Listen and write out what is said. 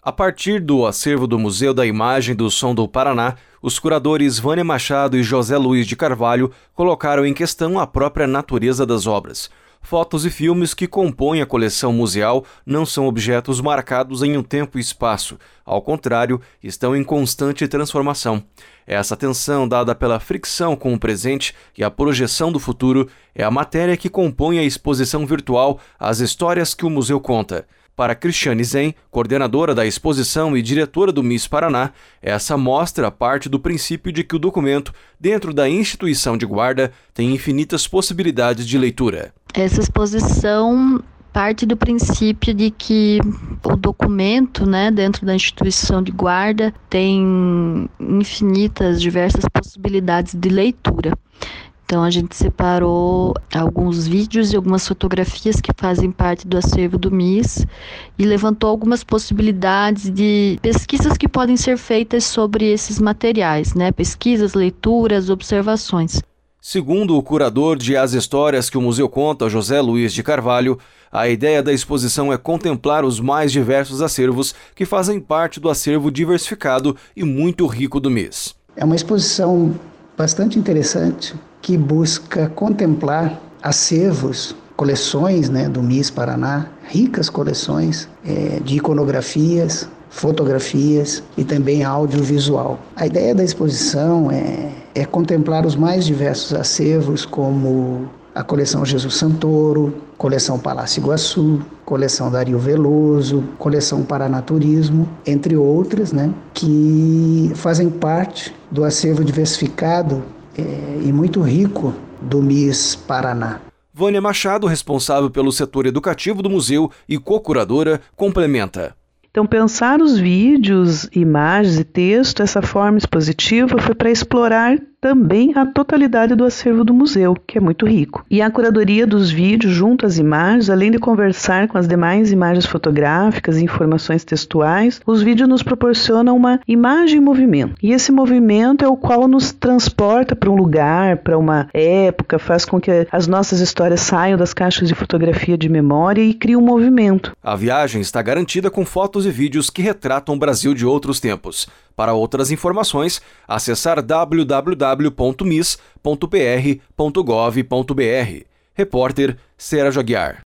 A partir do acervo do Museu da Imagem do Som do Paraná, os curadores Vânia Machado e José Luiz de Carvalho colocaram em questão a própria natureza das obras. Fotos e filmes que compõem a coleção museal não são objetos marcados em um tempo e espaço. Ao contrário, estão em constante transformação. Essa tensão dada pela fricção com o presente e a projeção do futuro é a matéria que compõe a exposição virtual As Histórias que o Museu Conta. Para Cristiane Zen, coordenadora da exposição e diretora do MIS Paraná, essa mostra parte do princípio de que o documento, dentro da instituição de guarda, tem infinitas possibilidades de leitura. Essa exposição parte do princípio de que o documento, dentro da instituição de guarda, tem infinitas, diversas possibilidades de leitura. Então, a gente separou alguns vídeos e algumas fotografias que fazem parte do acervo do MIS e levantou algumas possibilidades de pesquisas que podem ser feitas sobre esses materiais, pesquisas, leituras, observações. Segundo o curador de As Histórias que o Museu Conta, José Luiz de Carvalho, a ideia da exposição é contemplar os mais diversos acervos que fazem parte do acervo diversificado e muito rico do MIS. É uma exposição bastante interessante que busca contemplar acervos, coleções do MIS Paraná, ricas coleções de iconografias, fotografias e também audiovisual. A ideia da exposição é contemplar os mais diversos acervos, como a coleção Jesus Santoro, coleção Palácio Iguaçu, coleção Dario Veloso, coleção Paranaturismo, entre outras, que fazem parte do acervo diversificado e muito rico do MIS Paraná. Vânia Machado, responsável pelo setor educativo do museu e co-curadora, complementa. Então, pensar os vídeos, imagens e texto, essa forma expositiva, foi para explorar também a totalidade do acervo do museu, que é muito rico. E a curadoria dos vídeos junto às imagens, além de conversar com as demais imagens fotográficas e informações textuais, os vídeos nos proporcionam uma imagem em movimento. E esse movimento é o qual nos transporta para um lugar, para uma época, faz com que as nossas histórias saiam das caixas de fotografia de memória e criem um movimento. A viagem está garantida com fotos e vídeos que retratam o Brasil de outros tempos. Para outras informações, acessar www.mis.pr.gov.br. Repórter Sérgio Aguiar.